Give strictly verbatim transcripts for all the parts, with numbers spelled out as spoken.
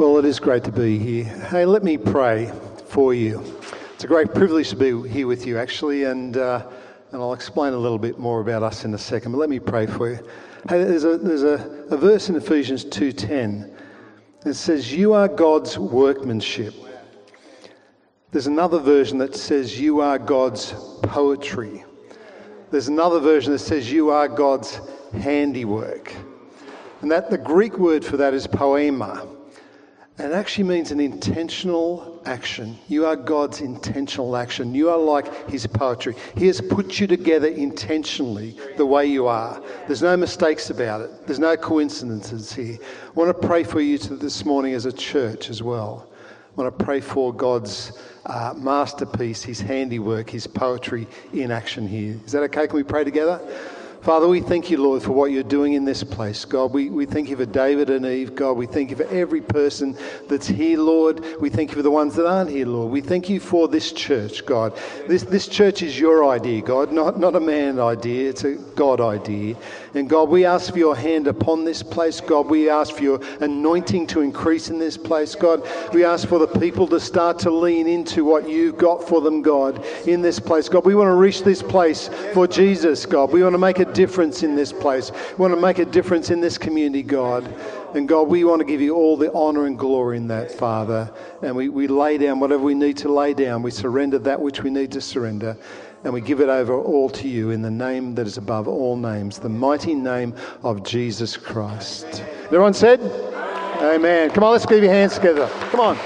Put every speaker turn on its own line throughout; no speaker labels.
Well, it is great to be here. Hey, let me pray for you. It's a great privilege to be here with you, actually, and uh, and I'll explain a little bit more about us in a second, but let me pray for you. Hey, there's a, there's a, a verse in Ephesians two ten. It says, you are God's workmanship. There's another version that says, you are God's poetry. There's another version that says, you are God's handiwork. And that the Greek word for that is poema. And it actually means an intentional action. You are God's intentional action. You are like his poetry. He has put you together intentionally the way you are. There's no mistakes about it. There's no coincidences here. I want to pray for you this morning as a church as well. I want to pray for God's uh, masterpiece, his handiwork, his poetry in action here. Is that okay? Can we pray together? Father, we thank you, Lord, for what you're doing in this place. God, we, we thank you for David and Eve. God, we thank you for every person that's here, Lord. We thank you for the ones that aren't here, Lord. We thank you for this church, God. This this church is your idea, God, not, not a man idea. It's a God idea. And God, we ask for your hand upon this place. God, we ask for your anointing to increase in this place. God, we ask for the people to start to lean into what you've got for them, God, in this place. God, we want to reach this place for Jesus, God. We want to make a difference in this place. We want to make a difference in this community, God. And God, we want to give you all the honour and glory in that, Father. And we, we lay down whatever we need to lay down. We surrender that which we need to surrender. And we give it over all to you in the name that is above all names, the mighty name of Jesus Christ. Everyone said? Amen. Come on, let's give your hands together. Come on.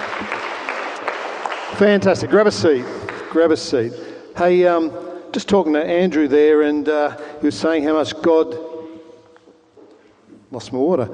Fantastic. Grab a seat. Grab a seat. Hey, um, just talking to Andrew there, and uh, he was saying how much God... Lost my water.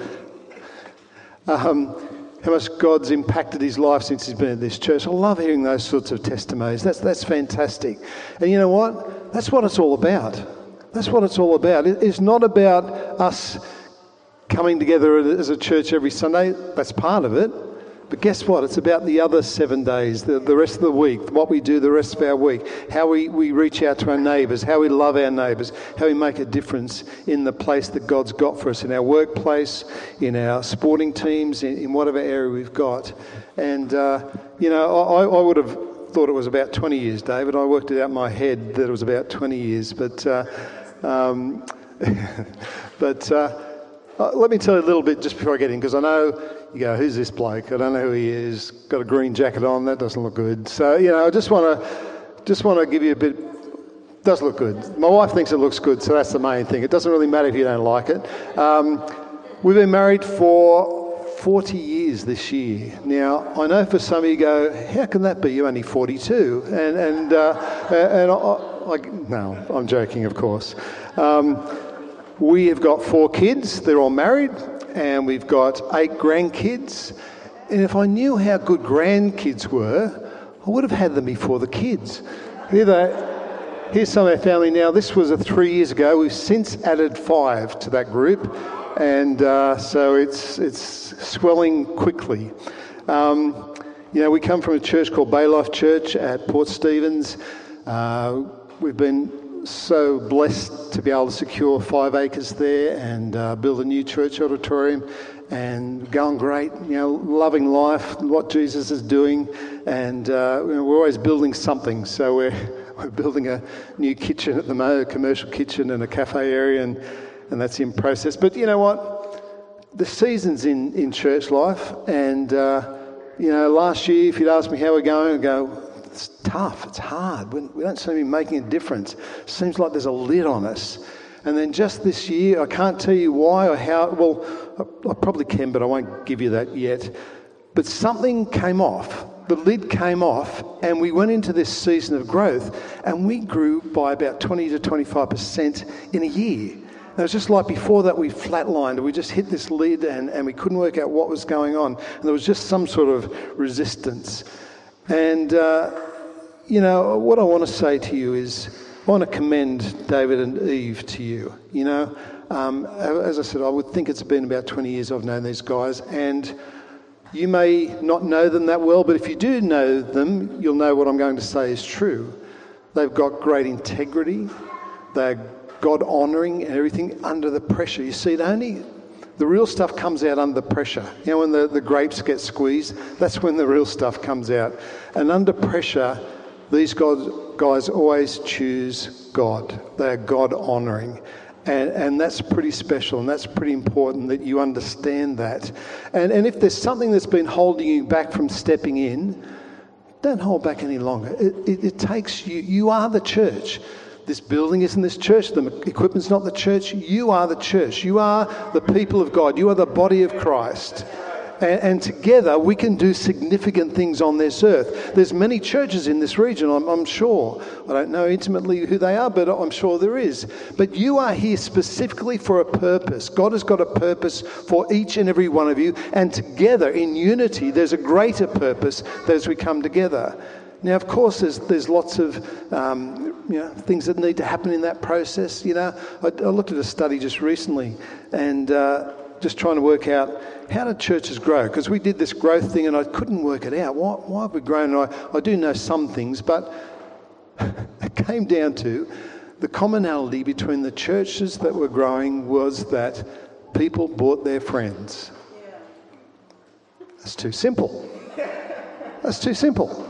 Um, how much God's impacted his life since he's been at this church. I love hearing those sorts of testimonies. That's that's fantastic. And you know what? That's what it's all about. That's what it's all about. It's not about us coming together as a church every Sunday. That's part of it. But guess what? It's about the other seven days, the, the rest of the week, what we do the rest of our week, how we, we reach out to our neighbours, how we love our neighbours, how we make a difference in the place that God's got for us, in our workplace, in our sporting teams, in, in whatever area we've got. And, uh, you know, I, I would have thought it was about twenty years, David. I worked it out in my head that it was about twenty years. But, uh, um, but uh, uh, let me tell you a little bit just before I get in, because I know... You go, who's this bloke? I don't know who he is. Got a green jacket on. That doesn't look good. So, you know, I just want to just want to give you a bit... Does look good. My wife thinks it looks good, so that's the main thing. It doesn't really matter if you don't like it. Um, we've been married for forty years this year. Now, I know for some of you go, how can that be? You're only forty-two. And, and, uh, and I, I, no, I'm joking, of course. Um, we have got four kids. They're all married. And we've got eight grandkids. And if I knew how good grandkids were, I would have had them before the kids. Here they, here's some of our family now. This was a three years ago. We've since added five to that group. And uh, so it's it's swelling quickly. Um, you know, we come from a church called Bay Life Church at Port Stephens. Uh, we've been so blessed to be able to secure five acres there and uh, build a new church auditorium, and going great, you know, loving life, what Jesus is doing, and uh, you know, we're always building something. So we're we're building a new kitchen at the moment, a commercial kitchen and a cafe area, and, and that's in process. But you know what? The seasons in, in church life, and uh, you know, last year, if you'd asked me how we're going, I'd go, it's tough, it's hard. We don't seem to be making a difference. It seems like there's a lid on us. And then just this year, I can't tell you why or how, well, I, I probably can, but I won't give you that yet. But something came off. The lid came off, and we went into this season of growth, and we grew by about twenty to twenty-five percent in a year. And it was just like before that we flatlined. We just hit this lid, and, and we couldn't work out what was going on. And there was just some sort of resistance. And, uh, you know, what I want to say to you is I want to commend David and Eve to you. You know, um, as I said, I would think it's been about twenty years I've known these guys, and you may not know them that well, but if you do know them, you'll know what I'm going to say is true. They've got great integrity. They're God-honouring and everything under the pressure. You see, they only... The real stuff comes out under pressure. You know, when the, the grapes get squeezed, that's when the real stuff comes out. And under pressure, these guys, guys always choose God. They are God-honouring. And, and that's pretty special, and that's pretty important that you understand that. And, and if there's something that's been holding you back from stepping in, don't hold back any longer. It, it, it takes you, you are the church. This building isn't this church. The equipment's not the church. You are the church. You are the people of God. You are the body of Christ. And, and together we can do significant things on this earth. There's many churches in this region, I'm, I'm sure. I don't know intimately who they are, but I'm sure there is. But you are here specifically for a purpose. God has got a purpose for each and every one of you. And together, in unity, there's a greater purpose as we come together. Now, of course, there's there's lots of um, you know things that need to happen in that process. You know, I, I looked at a study just recently, and uh, just trying to work out how do churches grow? Because we did this growth thing, and I couldn't work it out. Why, why have we grown? And I, I do know some things, but it came down to the commonality between the churches that were growing was that people brought their friends. That's too simple. That's too simple.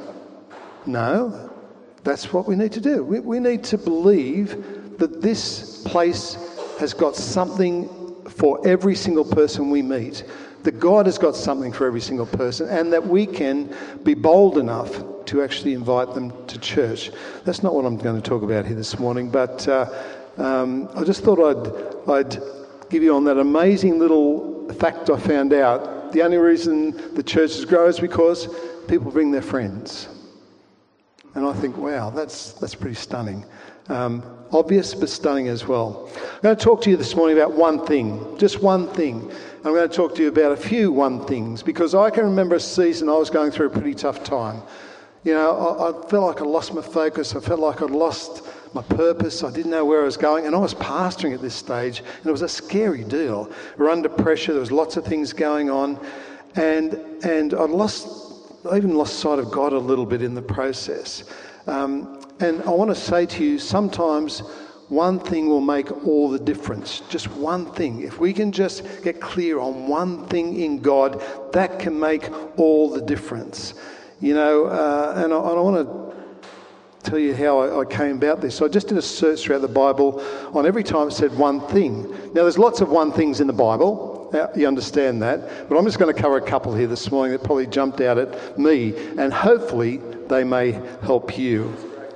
No, that's what we need to do. We, we need to believe that this place has got something for every single person we meet, that God has got something for every single person, and that we can be bold enough to actually invite them to church. That's not what I'm going to talk about here this morning, but uh, um, I just thought I'd, I'd give you on that amazing little fact I found out. The only reason the churches grow is because people bring their friends. And I think, wow, that's that's pretty stunning. Um, obvious, but stunning as well. I'm going to talk to you this morning about one thing, just one thing. I'm going to talk to you about a few one things, because I can remember a season I was going through a pretty tough time. You know, I, I felt like I lost my focus. I felt like I'd lost my purpose. I didn't know where I was going. And I was pastoring at this stage, and it was a scary deal. We were under pressure. There was lots of things going on. And, and I'd lost... I even lost sight of God a little bit in the process. Um, and I want to say to you, sometimes one thing will make all the difference. Just one thing. If we can just get clear on one thing in God, that can make all the difference. You know, uh, and I, I want to tell you how I, I came about this. So I just did a search throughout the Bible on every time it said one thing. Now, there's lots of one things in the Bible. You understand that. But I'm just going to cover a couple here this morning that probably jumped out at me, and hopefully they may help you.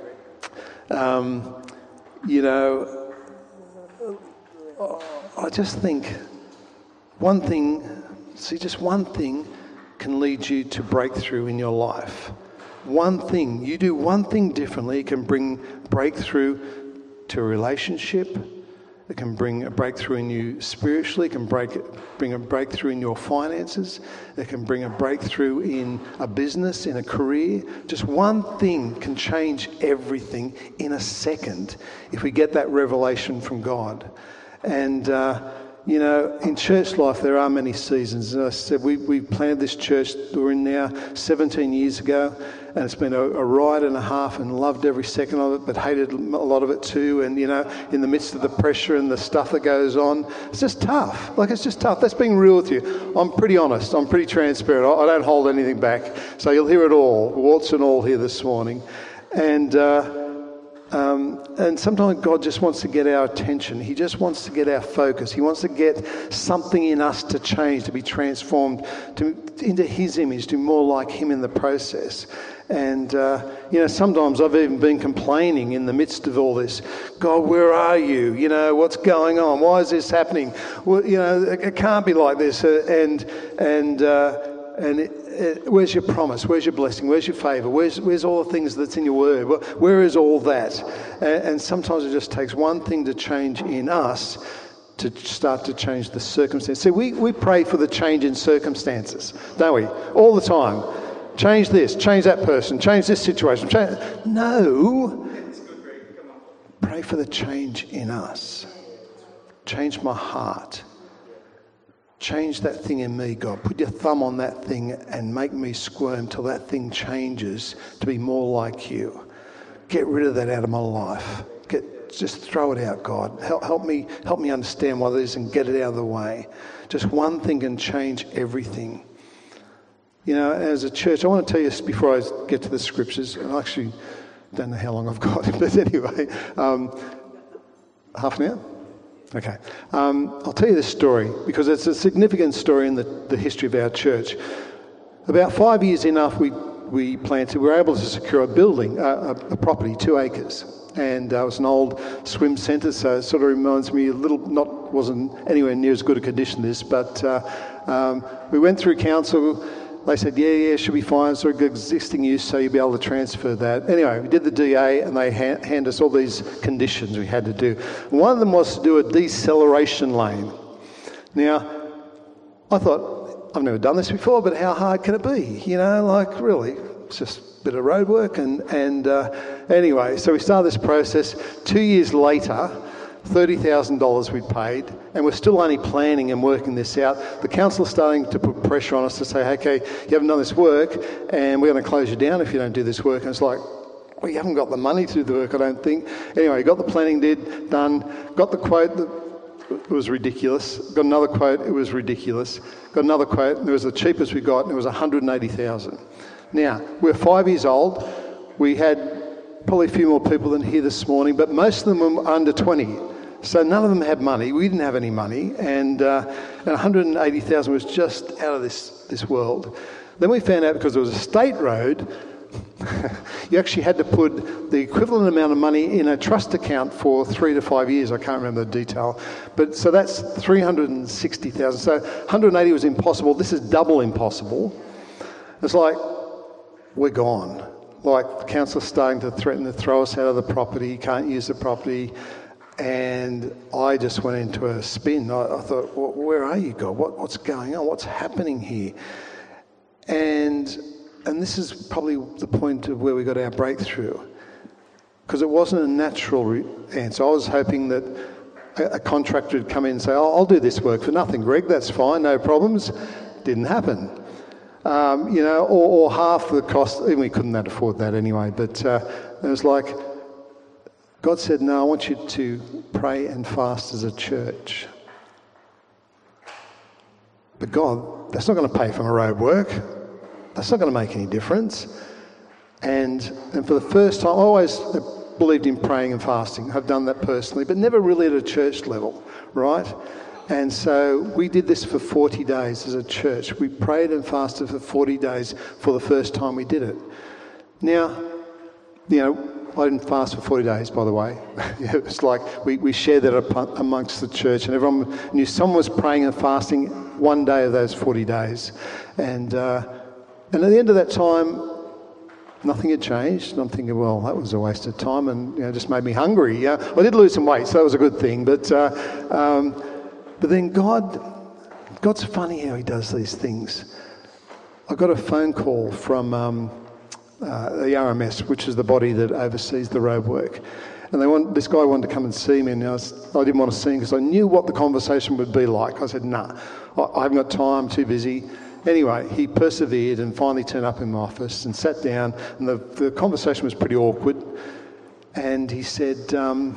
Um, you know, I just think one thing, see, just one thing can lead you to breakthrough in your life. One thing, you do one thing differently, it can bring breakthrough to a relationship. It can bring a breakthrough in you spiritually. It can break, bring a breakthrough in your finances. It can bring a breakthrough in a business, in a career. Just one thing can change everything in a second if we get that revelation from God. And, uh, you know, in church life there are many seasons. As I said, we, we planted this church we're in now seventeen years ago. And it's been a, a ride and a half, and loved every second of it, but hated a lot of it too. And, you know, in the midst of the pressure and the stuff that goes on, it's just tough. Like, it's just tough. That's being real with you. I'm pretty honest. I'm pretty transparent. I, I don't hold anything back. So you'll hear it all, warts and all here this morning. And, uh, um, and sometimes God just wants to get our attention. He just wants to get our focus. He wants to get something in us to change, to be transformed to, into His image, to be more like Him in the process. And, uh, you know, sometimes I've even been complaining in the midst of all this. God, where are you? You know, what's going on? Why is this happening? Well, you know, it, it can't be like this. Uh, and and uh, and it, it, where's your promise? Where's your blessing? Where's your favour? Where's where's all the things that's in your word? Where is all that? And, and sometimes it just takes one thing to change in us to start to change the circumstance. See, we, we pray for the change in circumstances, don't we? All the time. Change this, change that person, change this situation. Change... No. Pray for the change in us. Change my heart. Change that thing in me, God. Put your thumb on that thing and make me squirm till that thing changes to be more like you. Get rid of that out of my life. Get just throw it out, God. Help, help me, help me understand what it is and get it out of the way. Just one thing can change everything. You know, as a church, I want to tell you this before I get to the scriptures, and I actually don't know how long I've got, but anyway, um, half an hour? Okay. Um, I'll tell you this story because it's a significant story in the, the history of our church. About five years in after we, we planted, we were able to secure a building, a, a, a property, two acres. And uh, it was an old swim centre, so it sort of reminds me a little, not wasn't anywhere near as good a condition this, but uh, um, we went through council. They said, yeah, yeah, should be fine. It's sort of existing use, so you'll be able to transfer that. Anyway, we did the D A, and they ha- hand us all these conditions we had to do. And one of them was to do a deceleration lane. Now, I thought, I've never done this before, but how hard can it be? You know, like, really, it's just a bit of road work. And, and uh, anyway, so we started this process. Two years later, thirty thousand dollars we'd paid, and we're still only planning and working this out. The council's starting to put pressure on us to say, okay, you haven't done this work, and we're going to close you down if you don't do this work. And it's like, well, you haven't got the money to do the work, I don't think. Anyway, got the planning did, done, got the quote, it was ridiculous. Got another quote, it was ridiculous. Got another quote, and it was the cheapest we got, and it was one hundred eighty thousand dollars. Now, we're five years old. We had probably a few more people than here this morning, but most of them were under twenty. So none of them had money. We didn't have any money, and, uh, and one hundred eighty thousand dollars was just out of this, this world. Then we found out because it was a state road, you actually had to put the equivalent amount of money in a trust account for three to five years. I can't remember the detail. But so that's three hundred sixty thousand dollars. So one hundred eighty was impossible. This is double impossible. It's like, we're gone. Like, the council's starting to threaten to throw us out of the property. You can't use the property. And I just went into a spin. I, I thought, well, where are you, God? What, what's going on? What's happening here? And and this is probably the point of where we got our breakthrough, because it wasn't a natural re- answer. I was hoping that a, a contractor would come in and say, oh, I'll do this work for nothing, Greg. That's fine, no problems. Didn't happen. Um, you know, or, or half the cost. Even we couldn't afford that anyway. But uh, it was like, God said, no, I want you to pray and fast as a church. But God, that's not going to pay for my road work. That's not going to make any difference. And and for the first time, I always believed in praying and fasting. I've done that personally, but never really at a church level, right? And so we did this for forty days as a church. We prayed and fasted for forty days for the first time we did it. Now, you know, I didn't fast for forty days, by the way. It was like we, we shared that amongst the church, and everyone knew someone was praying and fasting one day of those forty days. And uh, and at the end of that time, nothing had changed. And I'm thinking, well, that was a waste of time, and you know, just made me hungry. Yeah, I did lose some weight, so that was a good thing. But uh, um, but then God, God's funny how He does these things. I got a phone call from Um, Uh, the R M S, which is the body that oversees the road work. And they want this guy wanted to come and see me, and I, was, I didn't want to see him because I knew what the conversation would be like. I said, nah, I, I haven't got time, too busy. Anyway, he persevered and finally turned up in my office and sat down, and the, the conversation was pretty awkward. And he said, um,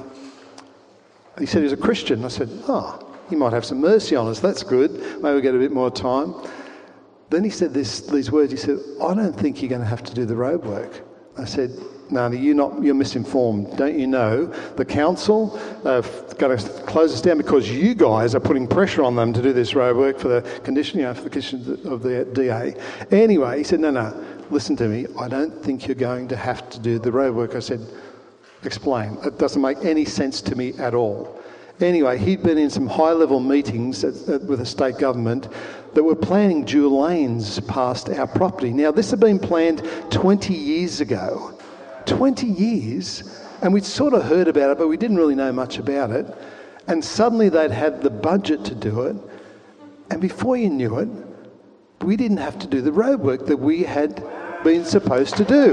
he said he was a Christian. I said, oh, he might have some mercy on us. That's good. Maybe we'll get a bit more time. Then he said this, these words. He said, I don't think you're going to have to do the road work. I said, no, you're not. You're misinformed. Don't you know the council are going to close us down because you guys are putting pressure on them to do this road work for the condition, you know, for the conditions of the D A. Anyway, he said, no, no, listen to me. I don't think you're going to have to do the road work. I said, explain. It doesn't make any sense to me at all. Anyway, he'd been in some high-level meetings at, at, with the state government that were planning dual lanes past our property. Now, this had been planned twenty years ago. twenty years, and we'd sort of heard about it, but we didn't really know much about it. And suddenly they'd had the budget to do it, and before you knew it, we didn't have to do the road work that we had been supposed to do.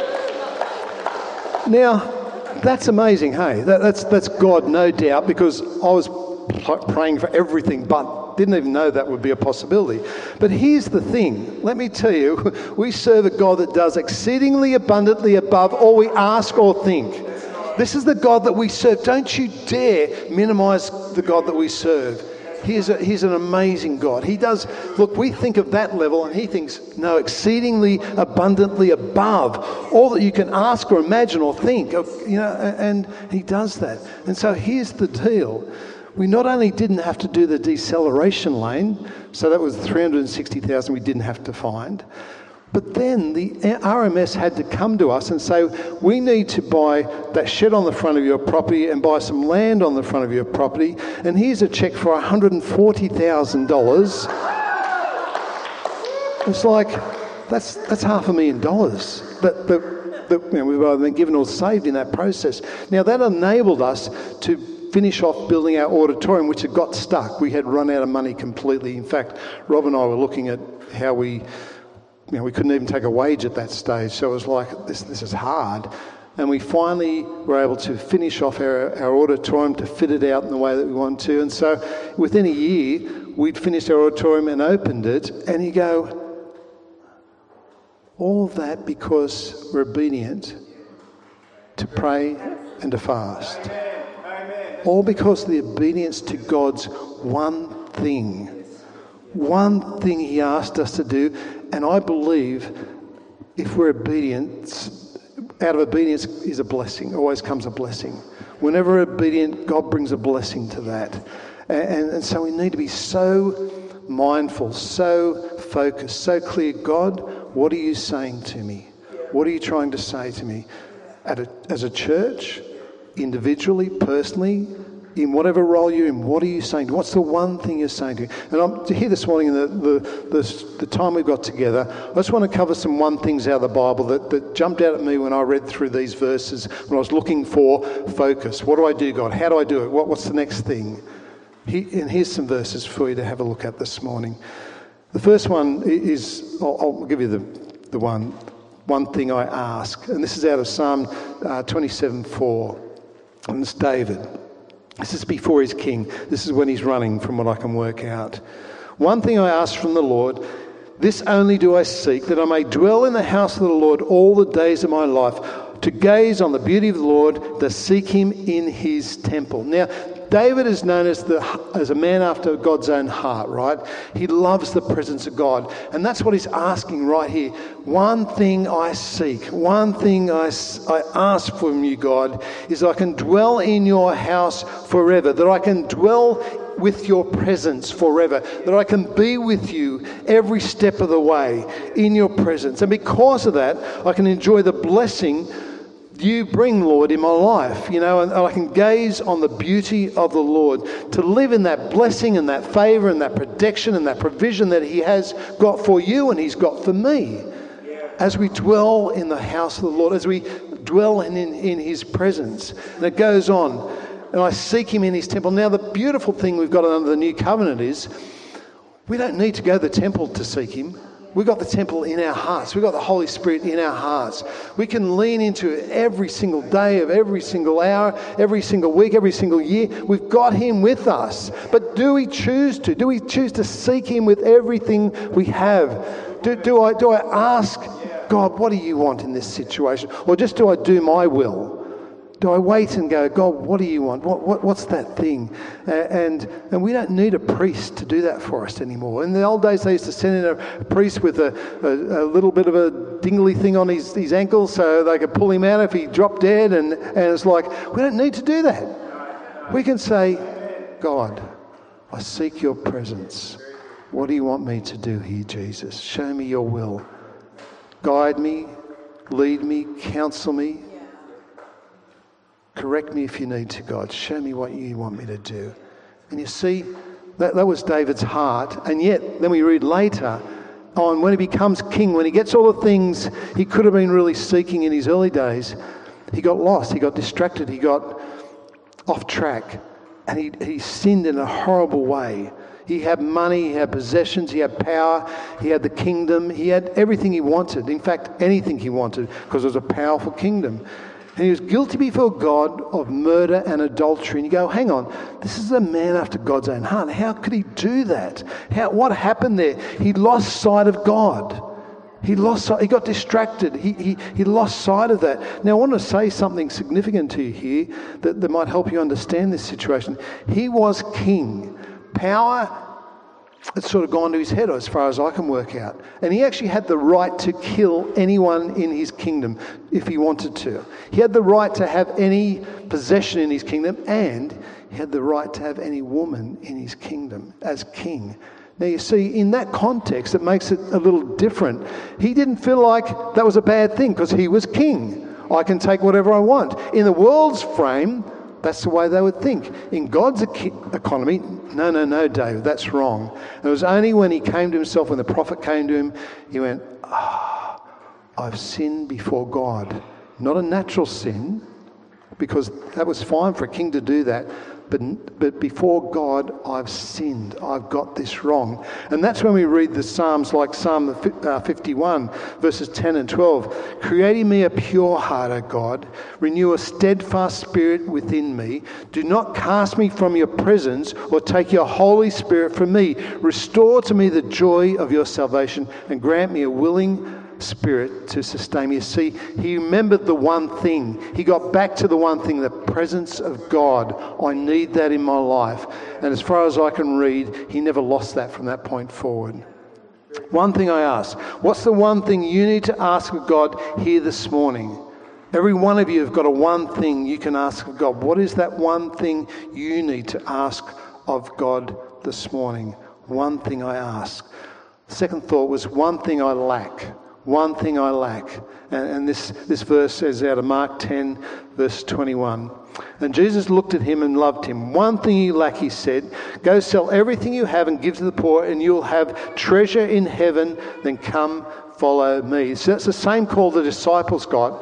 Now, that's amazing, hey? That, that's that's God, no doubt, because I was praying for everything, but didn't even know that would be a possibility. But here's the thing. Let me tell you, we serve a God that does exceedingly abundantly above all we ask or think. This is the God that we serve. Don't you dare minimize the God that we serve. He's, a, he's an amazing God. He does, look, we think of that level and he thinks, no, exceedingly abundantly above all that you can ask or imagine or think, you know, and he does that. And so here's the deal. We not only didn't have to do the deceleration lane, so that was three hundred sixty thousand we didn't have to find, but then the R M S had to come to us and say, we need to buy that shed on the front of your property and buy some land on the front of your property, and here's a cheque for one hundred forty thousand dollars. It's like, that's that's half a million dollars that, that, that you know, we've either been given or saved in that process. Now that enabled us to finish off building our auditorium, which had got stuck. We had run out of money completely. In fact, Rob and I were looking at how we... You know, we couldn't even take a wage at that stage, so it was like, this this is hard. And we finally were able to finish off our, our auditorium, to fit it out in the way that we wanted to. And so within a year, we'd finished our auditorium and opened it, and you go, all of that because we're obedient to pray and to fast. All because of the obedience to God's one thing. One thing he asked us to do. And I believe if we're obedient, out of obedience is a blessing, always comes a blessing. Whenever we're obedient, God brings a blessing to that. And, and so we need to be so mindful, so focused, so clear. God, what are you saying to me? What are you trying to say to me? At a, as a church, individually, personally, in whatever role you're in, what are you saying? What's the one thing you're saying to me? And I'm here this morning in the, the, the, the time we've got together, I just want to cover some one things out of the Bible that, that jumped out at me when I read through these verses, when I was looking for focus. What do I do, God? How do I do it? What, what's the next thing? He, and here's some verses for you to have a look at this morning. The first one is, I'll, I'll give you the, the one, one thing I ask. And this is out of Psalm uh, twenty-seven four. And it's David. This is before he's king. This is when he's running, from what I can work out. One thing I ask from the Lord, this only do I seek, that I may dwell in the house of the Lord all the days of my life, to gaze on the beauty of the Lord, to seek him in his temple. Now, David is known as the as a man after God's own heart, right? He loves the presence of God. And that's what he's asking right here. One thing I seek, one thing I, I ask from you, God, is I can dwell in your house forever, that I can dwell with your presence forever, that I can be with you every step of the way in your presence. And because of that, I can enjoy the blessing you bring, Lord, in my life, you know, and I can gaze on the beauty of the Lord, to live in that blessing and that favour and that protection and that provision that he has got for you and he's got for me. Yeah. As we dwell in the house of the Lord, as we dwell in, in, in his presence. And it goes on, and I seek him in his temple. Now, the beautiful thing we've got under the new covenant is we don't need to go to the temple to seek him. We've got the temple in our hearts. We've got the Holy Spirit in our hearts. We can lean into it every single day of every single hour, every single week, every single year. We've got him with us. But do we choose to? Do we choose to seek him with everything we have? Do, do I do I ask God, what do you want in this situation? Or just do I do my will? Do I wait and go, God, what do you want? What, what what's that thing? Uh, and and we don't need a priest to do that for us anymore. In the old days, they used to send in a priest with a, a, a little bit of a dingly thing on his, his ankles so they could pull him out if he dropped dead. And, and it's like, we don't need to do that. We can say, God, I seek your presence. What do you want me to do here, Jesus? Show me your will. Guide me, lead me, counsel me. Correct me if you need to, God. Show me what you want me to do. And you see, that, that was David's heart. And yet, then we read later on, when he becomes king, when he gets all the things he could have been really seeking in his early days, he got lost, he got distracted, he got off track, and he, he sinned in a horrible way. He had money, he had possessions, he had power, he had the kingdom, he had everything he wanted. In fact, anything he wanted, because it was a powerful kingdom. And he was guilty before God of murder and adultery. And you go, hang on, this is a man after God's own heart. How could he do that? How, what happened there? He lost sight of God. He lost. He got distracted. He, he, he lost sight of that. Now, I want to say something significant to you here that, that might help you understand this situation. He was king. Power had sort of gone to his head as far as I can work out. And he actually had the right to kill anyone in his kingdom if he wanted to. He had the right to have any possession in his kingdom, and he had the right to have any woman in his kingdom as king. Now, you see, in that context, it makes it a little different. He didn't feel like that was a bad thing because he was king. I can take whatever I want. In the world's frame, that's the way they would think. In God's economy, no, no, no, David, that's wrong. And it was only when he came to himself, when the prophet came to him, he went, ah, oh, I've sinned before God. Not a natural sin, because that was fine for a king to do that. But, but before God, I've sinned. I've got this wrong. And that's when we read the Psalms like Psalm fifty-one, verses ten and twelve. Create in me a pure heart, O God. Renew a steadfast spirit within me. Do not cast me from your presence or take your Holy Spirit from me. Restore to me the joy of your salvation and grant me a willing spirit to sustain me. You see, he remembered the one thing. He got back to the one thing, the presence of God. I need that in my life. And as far as I can read, he never lost that from that point forward. One thing I ask, what's the one thing you need to ask of God here this morning? Every one of you have got a one thing you can ask of God. What is that one thing you need to ask of God this morning? One thing I ask. Second thought was one thing I lack. One thing I lack. And, and this, this verse says out of Mark ten, verse twenty-one. And Jesus looked at him and loved him. One thing you lack, he said. Go sell everything you have and give to the poor, and you'll have treasure in heaven. Then come, follow me. So that's the same call the disciples got,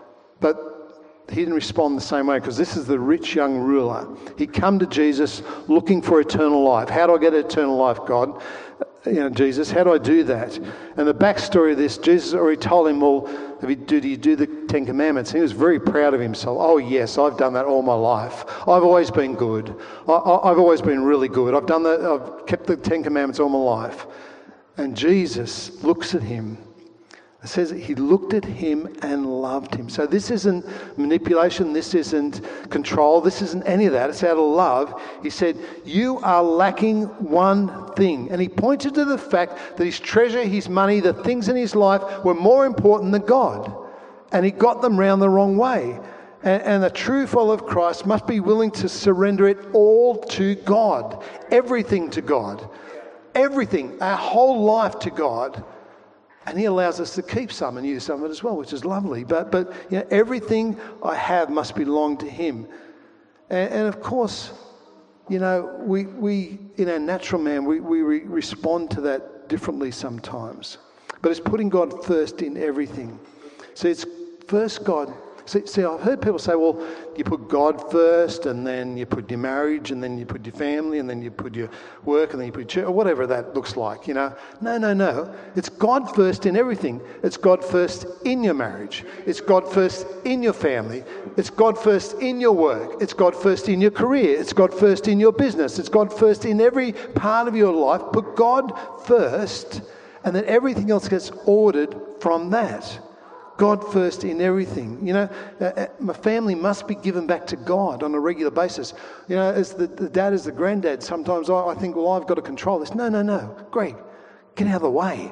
but he didn't respond the same way, because this is the rich young ruler. He'd come to Jesus looking for eternal life. How do I get eternal life, God? You know, Jesus, how do I do that? And the backstory of this, Jesus already told him, well, do you do the Ten Commandments? And he was very proud of himself. Oh, yes, I've done that all my life. I've always been good. I, I, I've always been really good. I've done that. I've kept the Ten Commandments all my life. And Jesus looks at him. It says he looked at him and loved him. So this isn't manipulation. This isn't control. This isn't any of that. It's out of love. He said, you are lacking one thing. And he pointed to the fact that his treasure, his money, the things in his life were more important than God. And he got them round the wrong way. And, and a true follower of Christ must be willing to surrender it all to God. Everything to God. Everything. Our whole life to God. And he allows us to keep some and use some of it as well, which is lovely. But but you know, everything I have must belong to him. And, and of course, you know, we we in our natural man, we, we re- respond to that differently sometimes. But it's putting God first in everything. So it's first God. See, see, I've heard people say, well, you put God first, and then you put your marriage, and then you put your family, and then you put your work, and then you put your church, or whatever that looks like, you know. No, no, no. It's God first in everything. It's God first in your marriage. It's God first in your family. It's God first in your work. It's God first in your career. It's God first in your business. It's God first in every part of your life. Put God first, and then everything else gets ordered from that. God first in everything. You know, uh, my family must be given back to God on a regular basis. You know, as the, the dad, as the granddad, sometimes I, I think, well, I've got to control this. No, no, no. Greg, get out of the way.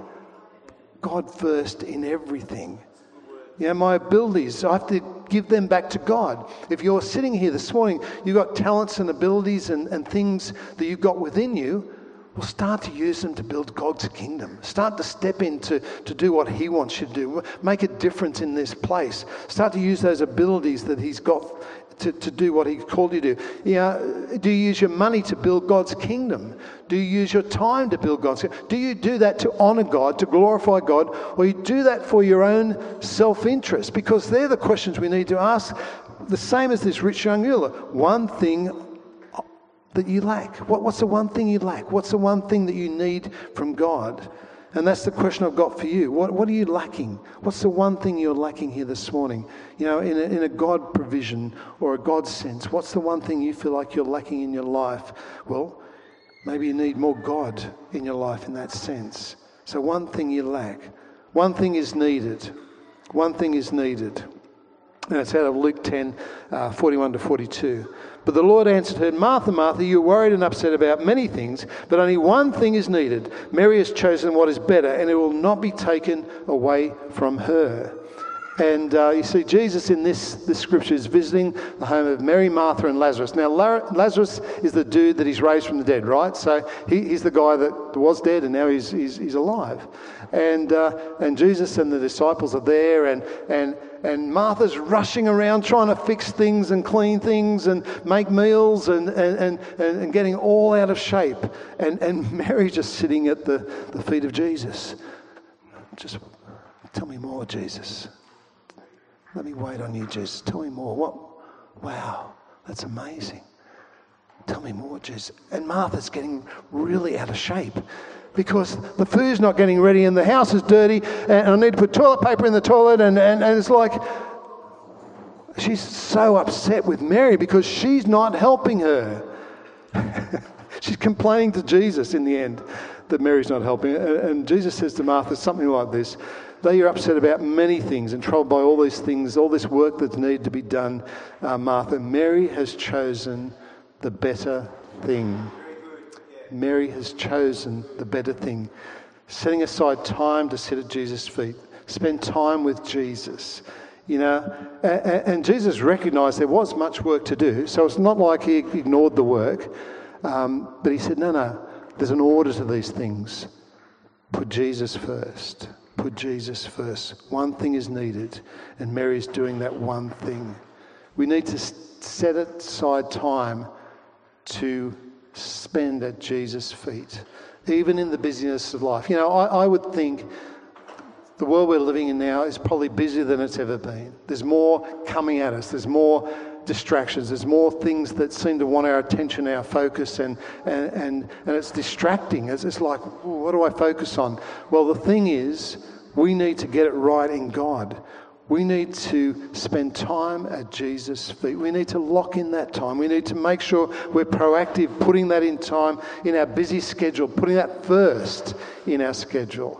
God first in everything. You know, my abilities, I have to give them back to God. If you're sitting here this morning, you've got talents and abilities and, and things that you've got within you, well, start to use them to build God's kingdom. Start to step into to do what he wants you to do. Make a difference in this place. Start to use those abilities that he's got to, to do what he's called you to do. You know, do you use your money to build God's kingdom? Do you use your time to build God's kingdom? Do you do that to honour God, to glorify God? Or you do that for your own self-interest? Because they're the questions we need to ask. The same as this rich young ruler. One thing that you lack. What, what's the one thing you lack? What's the one thing that you need from God? And that's the question I've got for you. What, what are you lacking? What's the one thing you're lacking here this morning? You know, in a, in a God provision or a God sense, what's the one thing you feel like you're lacking in your life? Well, maybe you need more God in your life in that sense. So one thing you lack. One thing is needed. One thing is needed. And it's out of Luke ten, uh, forty-one to forty-two. But the Lord answered her, Martha, Martha, you're worried and upset about many things, but only one thing is needed. Mary has chosen what is better, and it will not be taken away from her. And uh, you see, Jesus in this, this scripture is visiting the home of Mary, Martha, and Lazarus. Now, La- Lazarus is the dude that he's raised from the dead, right? So he, he's the guy that was dead, and now he's he's, he's alive. And uh, and Jesus and the disciples are there, and and and Martha's rushing around trying to fix things and clean things and make meals and and and, and getting all out of shape. And and Mary just sitting at the, the feet of Jesus. Just tell me more, Jesus. Let me wait on you, Jesus. Tell me more. What? Wow, that's amazing. Tell me more, Jesus. And Martha's getting really out of shape because the food's not getting ready and the house is dirty and I need to put toilet paper in the toilet and, and, and it's like she's so upset with Mary because she's not helping her. She's complaining to Jesus in the end that Mary's not helping her. And Jesus says to Martha something like this: though you're upset about many things and troubled by all these things, all this work that's needed to be done, uh, Martha, Mary has chosen the better thing. Mary has chosen the better thing. Setting aside time to sit at Jesus' feet. Spend time with Jesus. You know, and, and Jesus recognised there was much work to do. So it's not like he ignored the work. Um, but he said, no, no, there's an order to these things. Put Jesus first. Put Jesus first. One thing is needed, and Mary's doing that one thing. We need to set aside time to spend at Jesus' feet, even in the busyness of life. You know, I, I would think the world we're living in now is probably busier than it's ever been. There's more coming at us. There's more distractions. There's more things that seem to want our attention, our focus, and and and, and it's distracting. It's, it's like, what do I focus on? Well, the thing is, we need to get it right in God. We need to spend time at Jesus' feet. We need to lock in that time. We need to make sure we're proactive, putting that in time in our busy schedule, putting that first in our schedule.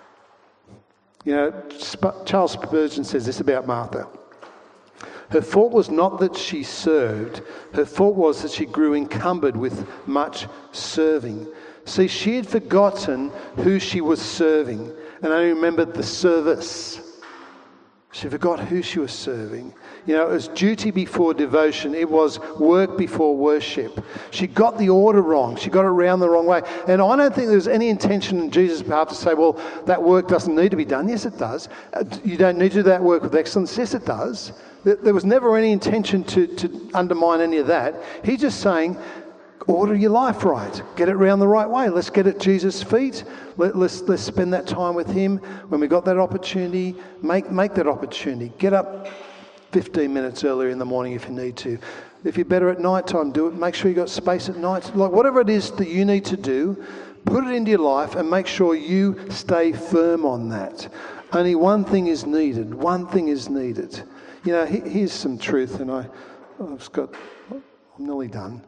You know, Charles Spurgeon says this about Martha. Her fault was not that she served. Her fault was that she grew encumbered with much serving. See, she had forgotten who she was serving and only remembered the service. She forgot who she was serving. You know, it was duty before devotion. It was work before worship. She got the order wrong. She got it around the wrong way. And I don't think there's any intention in Jesus' behalf to say, well, that work doesn't need to be done. Yes, it does. You don't need to do that work with excellence. Yes, it does. There was never any intention to, to undermine any of that. He's just saying, order your life right. Get it around the right way. Let's get at Jesus' feet. Let, let's let's spend that time with him. When we got that opportunity, make make that opportunity. Get up fifteen minutes earlier in the morning if you need to. If you're better at night time, do it. Make sure you got space at night. Like whatever it is that you need to do, put it into your life and make sure you stay firm on that. Only one thing is needed. One thing is needed. You know, here's some truth, and I, I've got, I'm nearly done.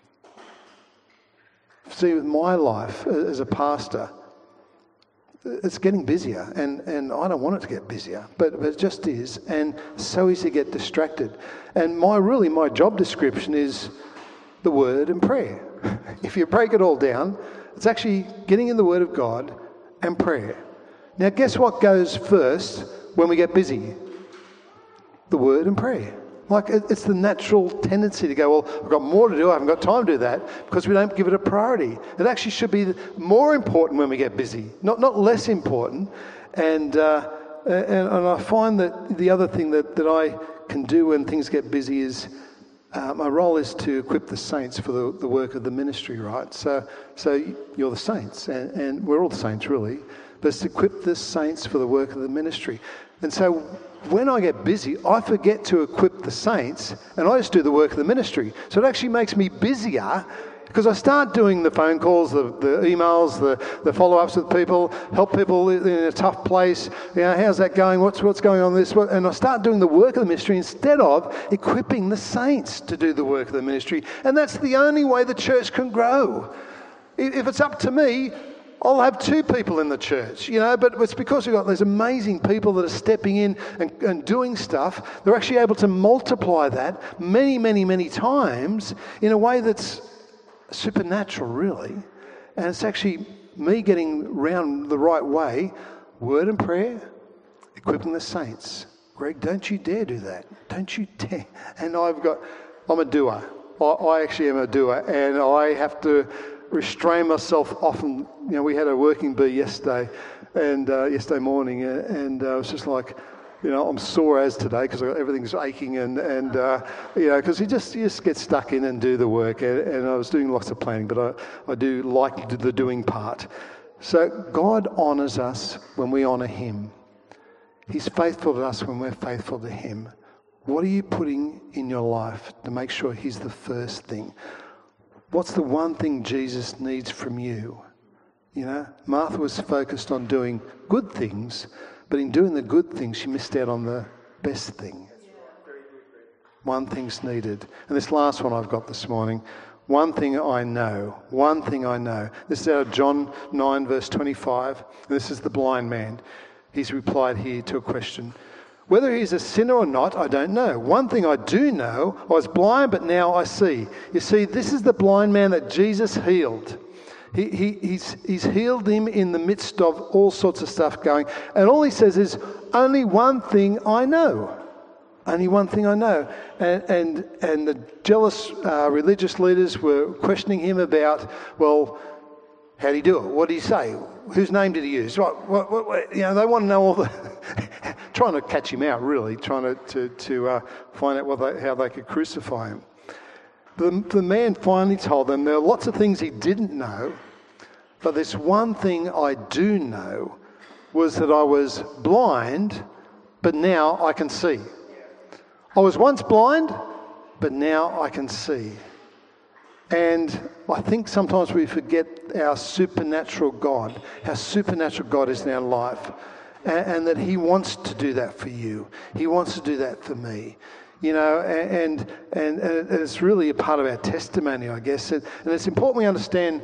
See, with my life as a pastor, it's getting busier, and, and I don't want it to get busier, but, but it just is, and so easy to get distracted. And my really, my job description is the Word and prayer. If you break it all down, it's actually getting in the Word of God and prayer. Now, guess what goes first when we get busy? The Word and prayer. Like, it's the natural tendency to go, well, I've got more to do, I haven't got time to do that, because we don't give it a priority. It actually should be more important when we get busy, not not less important. And uh, and, and I find that the other thing that, that I can do when things get busy is, uh, my role is to equip the saints for the, the work of the ministry, right? So so you're the saints, and, and we're all the saints, really, but it's to equip the saints for the work of the ministry. And so when I get busy, I forget to equip the saints and I just do the work of the ministry. So it actually makes me busier because I start doing the phone calls, the, the emails, the, the follow-ups with people, help people in a tough place. You know, how's that going? What's what's going on this? And I start doing the work of the ministry instead of equipping the saints to do the work of the ministry. And that's the only way the church can grow. If it's up to me, I'll have two people in the church, you know, but it's because we've got these amazing people that are stepping in and, and doing stuff. They're actually able to multiply that many, many, many times in a way that's supernatural, really. And it's actually me getting round the right way, word and prayer, equipping the saints. Greg, don't you dare do that. Don't you dare. And I've got, I'm a doer. I, I actually am a doer, and I have to restrain myself often. You know, we had a working bee yesterday, and uh, yesterday morning, uh, and uh, I was just like, you know, I'm sore as today because everything's aching, and and uh, you know, because you just you just get stuck in and do the work, and, and I was doing lots of planning, but I I do like the doing part. So God honours us when we honour Him. He's faithful to us when we're faithful to Him. What are you putting in your life to make sure He's the first thing? What's the one thing Jesus needs from you? You know, Martha was focused on doing good things, but in doing the good things, she missed out on the best thing. One thing's needed. And this last one I've got this morning, one thing I know, one thing I know. This is out of John nine, verse twenty-five. And this is the blind man. He's replied here to a question. Whether he's a sinner or not, I don't know. One thing I do know, I was blind, but now I see. You see, this is the blind man that Jesus healed. He, he, he's, he's healed him in the midst of all sorts of stuff going. And all he says is, only one thing I know. Only one thing I know. And and, and the jealous uh, religious leaders were questioning him about, well, how did he do it? What did he say? Whose name did he use? What, what, what, what, you know, they want to know all the... trying to catch him out, really, trying to, to, to uh, find out what they, how they could crucify him. The, the man finally told them there are lots of things he didn't know, but this one thing I do know was that I was blind, but now I can see. I was once blind, but now I can see. And I think sometimes we forget our supernatural God, how supernatural God is in our life, and, and that He wants to do that for you. He wants to do that for me. You know, and, and, and it's really a part of our testimony, I guess. And it's important we understand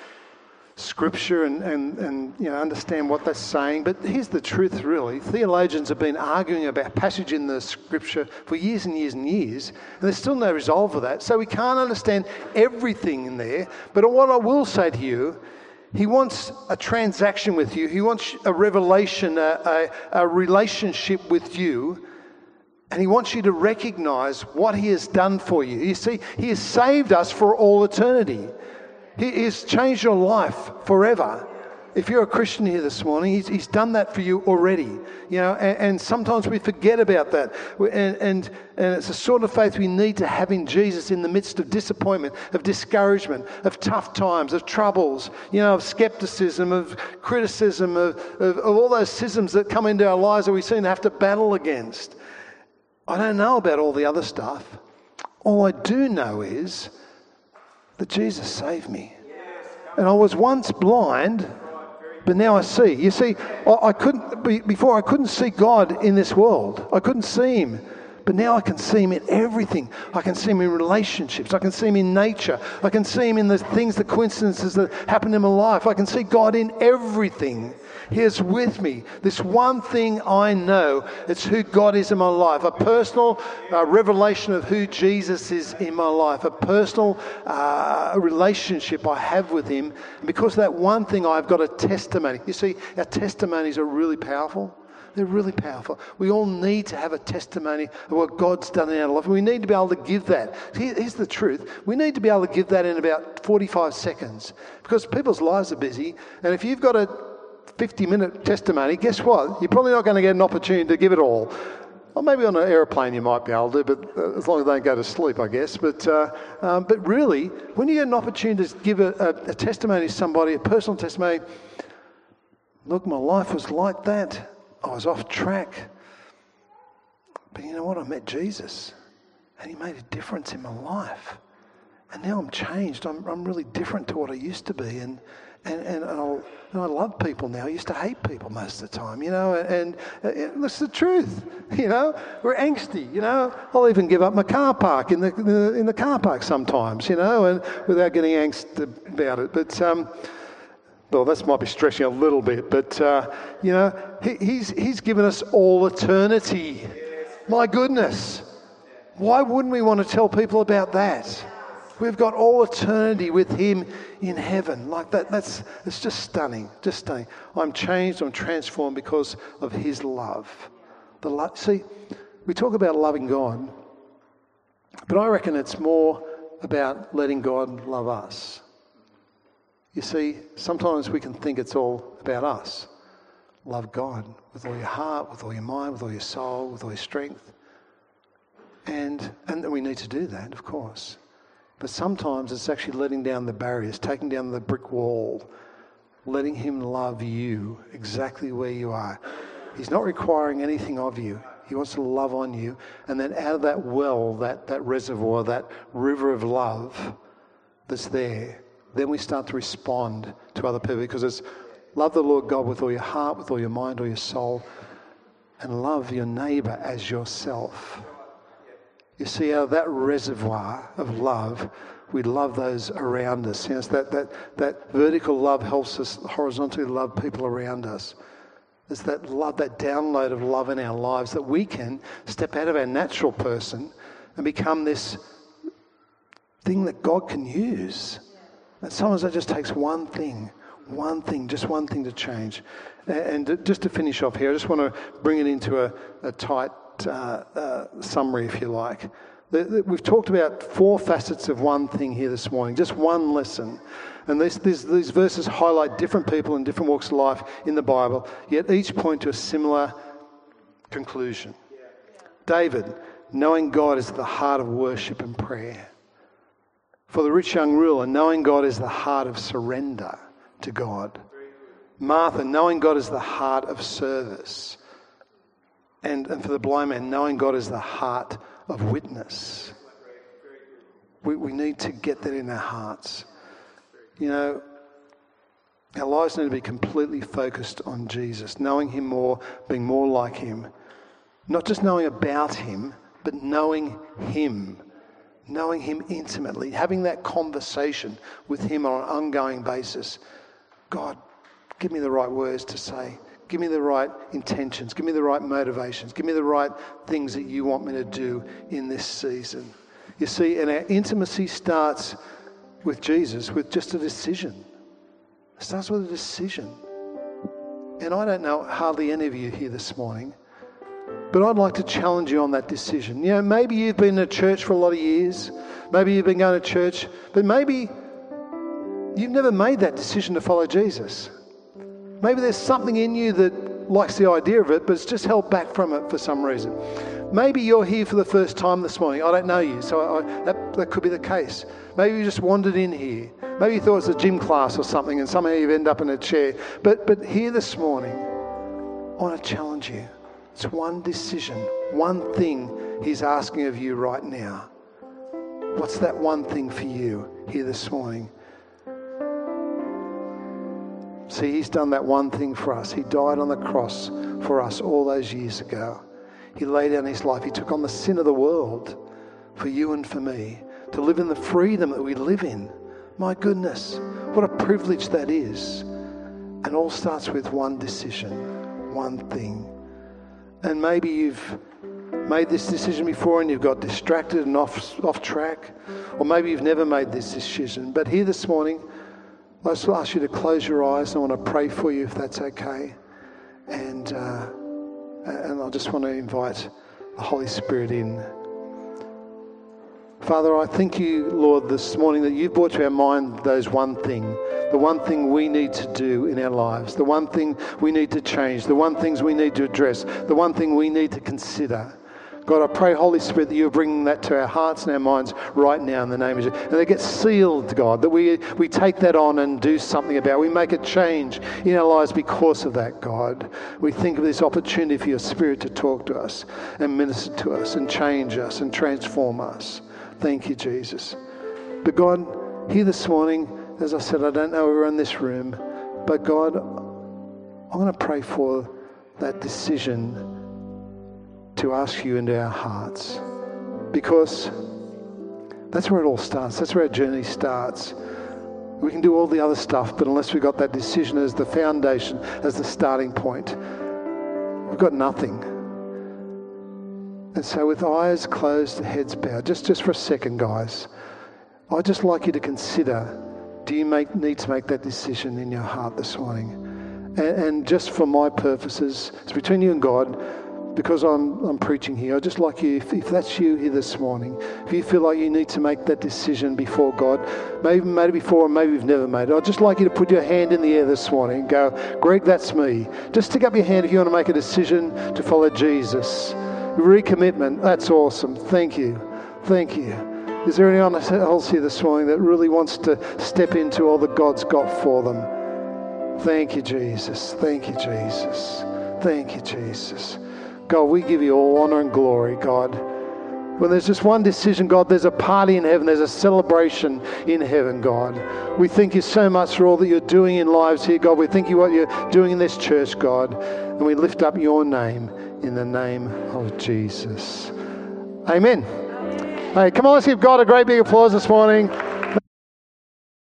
Scripture and, and, and you know understand what that's saying. But here's the truth, really. Theologians have been arguing about passage in the Scripture for years and years and years, and there's still no resolve for that. So we can't understand everything in there. But what I will say to you, He wants a transaction with you. He wants a revelation, a, a, a relationship with you. And He wants you to recognise what He has done for you. You see, He has saved us for all eternity. He has changed your life forever. If you're a Christian here this morning, He's, he's done that for you already. You know, and, and sometimes we forget about that. And, and, and it's a sort of faith we need to have in Jesus in the midst of disappointment, of discouragement, of tough times, of troubles, you know, of skepticism, of criticism, of, of, of all those schisms that come into our lives that we seem to have to battle against. I don't know about all the other stuff. All I do know is that Jesus saved me. And I was once blind, but now I see. You see, I, I couldn't before I couldn't see God in this world. I couldn't see Him. But now I can see Him in everything. I can see Him in relationships. I can see Him in nature. I can see Him in the things, the coincidences that happen in my life. I can see God in everything. He is with me. This one thing I know, it's who God is in my life. A personal uh, revelation of who Jesus is in my life. A personal uh, relationship I have with Him. And because of that one thing, I've got a testimony. You see, our testimonies are really powerful. They're really powerful. We all need to have a testimony of what God's done in our life. We need to be able to give that. Here's the truth. We need to be able to give that in about forty-five seconds. Because people's lives are busy. And if you've got a fifty-minute testimony, guess what? You're probably not going to get an opportunity to give it all. Or maybe on an aeroplane you might be able to, but uh, as long as they don't go to sleep, I guess. But uh, um, but really, when you get an opportunity to give a, a, a testimony to somebody, a personal testimony, look, my life was like that. I was off track. But you know what? I met Jesus, and He made a difference in my life. And now I'm changed. I'm I'm really different to what I used to be. And And and, I'll, and I love people now. I used to hate people most of the time, you know, and, and that's the truth, you know. We're angsty, you know. I'll even give up my car park in the, the in the car park sometimes, you know, and without getting angst about it. But um, Well, that might be stretching a little bit, but, uh, you know, he, he's, he's given us all eternity. My goodness. Why wouldn't we want to tell people about that? We've got all eternity with him in heaven. Like that, that's, it's just stunning, just stunning. I'm changed, I'm transformed because of his love. The lo- See, we talk about loving God, but I reckon it's more about letting God love us. You see, sometimes we can think it's all about us. Love God with all your heart, with all your mind, with all your soul, with all your strength. And and we need to do that, of course. But sometimes it's actually letting down the barriers, taking down the brick wall, letting him love you exactly where you are. He's not requiring anything of you. He wants to love on you. And then out of that well, that, that reservoir, that river of love that's there, then we start to respond to other people, because it's love the Lord God with all your heart, with all your mind, all your soul, and love your neighbour as yourself. You see, out of that reservoir of love, we love those around us. You know, that, that, that vertical love helps us horizontally love people around us. There's that love, that download of love in our lives, that we can step out of our natural person and become this thing that God can use. And sometimes that just takes one thing, one thing, just one thing to change. And just to finish off here, I just want to bring it into a, a tight uh, uh, summary, if you like. The, the, we've talked about four facets of one thing here this morning, just one lesson. And this, this, these verses highlight different people in different walks of life in the Bible, yet each point to a similar conclusion. David, knowing God is at the heart of worship and prayer. For the rich young ruler, knowing God is the heart of surrender to God. Martha, knowing God is the heart of service. And, and for the blind man, knowing God is the heart of witness. We, we need to get that in our hearts. You know, our lives need to be completely focused on Jesus, knowing him more, being more like him. Not just knowing about him, but knowing him. Knowing him intimately, having that conversation with him on an ongoing basis. God, give me the right words to say. Give me the right intentions. Give me the right motivations. Give me the right things that you want me to do in this season. You see, and our intimacy starts with Jesus, with just a decision. It starts with a decision. And I don't know hardly any of you here this morning, but I'd like to challenge you on that decision. You know, maybe you've been in church for a lot of years. Maybe you've been going to church, but maybe you've never made that decision to follow Jesus. Maybe there's something in you that likes the idea of it, but it's just held back from it for some reason. Maybe you're here for the first time this morning. I don't know you, so I, that, that could be the case. Maybe you just wandered in here. Maybe you thought it was a gym class or something, and somehow you've ended up in a chair. But but here this morning, I want to challenge you. It's one decision, one thing he's asking of you right now. What's that one thing for you here this morning? See, he's done that one thing for us. He died on the cross for us all those years ago. He laid down his life. He took on the sin of the world for you and for me, to live in the freedom that we live in. My goodness, what a privilege that is. And all starts with one decision, one thing. And maybe you've made this decision before and you've got distracted and off, off track. Or maybe you've never made this decision. But here this morning, I just ask you to close your eyes. I want to pray for you if that's okay. And, uh, and I just want to invite the Holy Spirit in. Father, I thank you, Lord, this morning that you've brought to our mind those one thing, the one thing we need to do in our lives, the one thing we need to change, the one things we need to address, the one thing we need to consider. God, I pray, Holy Spirit, that you're bringing that to our hearts and our minds right now in the name of Jesus. And it gets sealed, God, that we, we take that on and do something about it. We make a change in our lives because of that, God. We think of this opportunity for your Spirit to talk to us and minister to us and change us and transform us. Thank you, Jesus. But God, here this morning, as I said, I don't know everyone in this room, but God, I'm going to pray for that decision to ask you into our hearts, because that's where it all starts. That's where our journey starts. We can do all the other stuff, but unless we've got that decision as the foundation, as the starting point, we've got nothing. And so with eyes closed, heads bowed, just, just for a second, guys, I'd just like you to consider, do you make, need to make that decision in your heart this morning? And, and just for my purposes, it's between you and God, because I'm I'm preaching here, I'd just like you, if, if that's you here this morning, if you feel like you need to make that decision before God, maybe you've made it before or maybe you've never made it, I'd just like you to put your hand in the air this morning and go, Greg, that's me. Just stick up your hand if you want to make a decision to follow Jesus. Recommitment, that's awesome. Thank you. Thank you. Is there anyone else here this morning that really wants to step into all that God's got for them? Thank you, Jesus. Thank you, Jesus. Thank you, Jesus. God, we give you all honor and glory, God. When there's just one decision, God, there's a party in heaven. There's a celebration in heaven, God. We thank you so much for all that you're doing in lives here, God. We thank you what you're doing in this church, God. And we lift up your name in the name of Jesus. Amen. Hey, come on, let's give God a great big applause this morning.